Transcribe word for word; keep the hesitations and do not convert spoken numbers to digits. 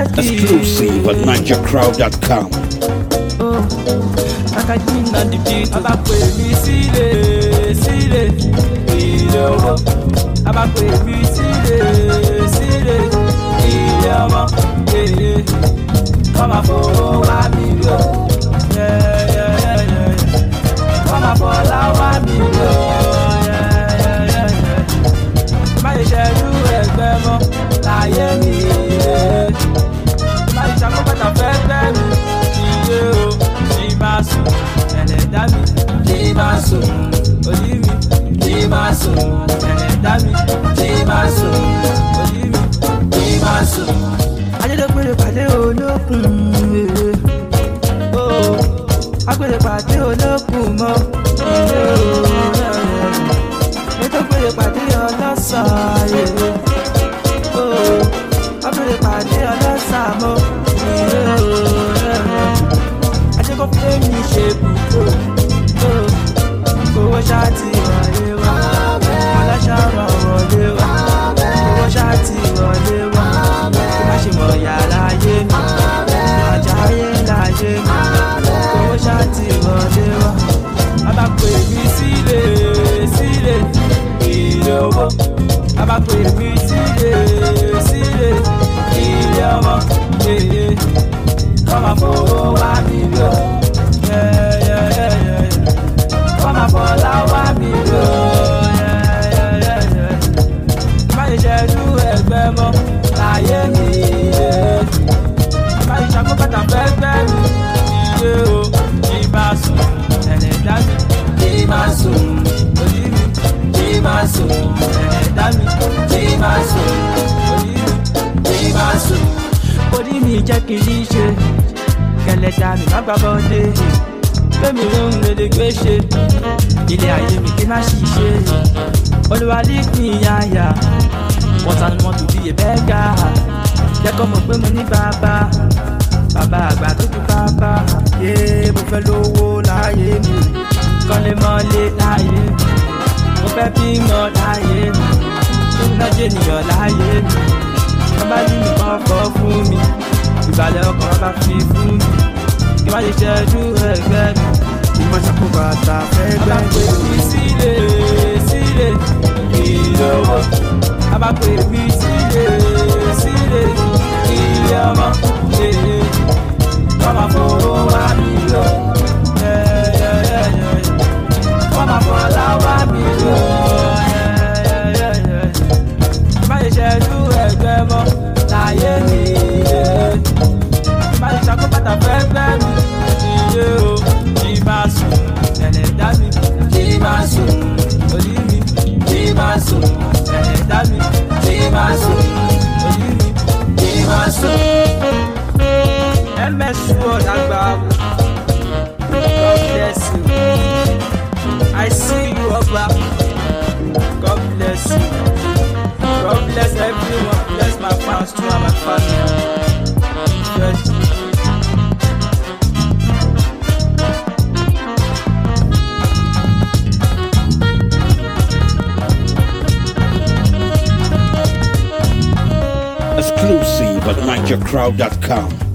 Exclusive at niger crowd dot com. Akajina the beat. Abakwe mi sile, sile, ile owo. Abakwe mi sile, sile, ile owo. Yeah, come on for wa mi lo. Yeah, yeah, yeah, yeah. Come on for la wa mi lo. Yeah, yeah, yeah, yeah. Má ṣe ru ẹgbẹ́ mọ́ láyé mi. Má ṣe àkókò fẹ́ fẹ́ mi. Iye o, jí máa sùn, ẹlẹ́dá mi. Jí máa sùn, orí mi. Jí máa sùn, ẹlẹ́dá mi. Jí máa sùn, orí mi. Jí máa sùn. Ajẹ́dẹ́gbẹ̀rẹ̀ pàdé olókùn èrè. Agbèrè pàdé olókùn mọ́ ilé o. Ètògbèrè pàdé ọlọ́sàn èrè. Agbèrè pàdé ọlọ́sàn mọ́ ilé o. Ajẹ́kọ̀ pé mi ṣe bùkó. Owó ṣáàtì wọlé wá. Aláṣà wà wọlé wá. Owó ṣáàtì wọlé wá. Kí má ṣe mọ̀ yà láyé mi. Àjáyé láyé mi. Owó ṣáàtì wọlé wá. Abápè mi sílé sílé ilé owó. Abápè mi sílé sílé ilé ọmọ. Kọ́mọ fowó wá mi lò. Kọ́mọ fọlá wá mi lò. Má ṣe ṣẹ́jú ẹgbẹ́ mọ́ láyé mi. Má ṣe ṣàkóbátà fẹ́fẹ́ mi. Iye o, jí máa sùn, ẹlẹ́dá mi. Jí máa sùn, orí mi. Jí máa sùn, ẹlẹ́dá mi. Jí máa sùn, orí mi. Jí máa sùn. Orí mi jẹ́ kí n rí ṣe. Kẹlẹ́dá mi má gbà bọ́dé. Fẹ́mi ló ń lè gbé ṣe. Ilé ayé mi kí n má ṣiṣẹ́. Olúwa lè pín yáyà. Wọ́n ta ni wọ́n tún bí ebẹ́ gà. Jẹ́ kọ́ mọ̀ pé mo ní bàbá. Bàbá àgbà tó kú bàbá. Yé mo fẹ́ lówó láyé mi. Kọ́lé mọ́lé láyé mi. Mo fẹ́ bímọ láyé mi. Mo ń dájé ènìyàn láyé mi. Bàbá ní nìkan fọ́ fún mi. Ìbàlẹ̀ ọkàn bá fi fún mi. Kí má ṣe ṣẹ́jú ẹgbẹ́ mi. Kí má ṣàkóbá ta fẹ́ gbẹ́ mi. Sílé sílé ilé owó. Abápè mi sílé sílé ilé ọmọ. Kọ́mọ fowó wá mi lò. Kọ́mọ fọlá wá mi lò. Má ṣe ṣẹ́jú ẹgbẹ́ mọ́ láyé mi. Má ṣe ṣàkóbátà fẹ́fẹ́ mi. Iye o, jí máa sùn, ẹlẹ́dá mi. Jí máa sùn, orí mi. Jí máa sùn, ẹlẹ́dá mi. Jí máa sùn, orí mi. Jí máa sùn. M S Word Agbawo. God bless you. I see you, Oba. God bless you. God bless everyone. Bless my fans too and my family. Yes. Exclusive at niger crowd dot com.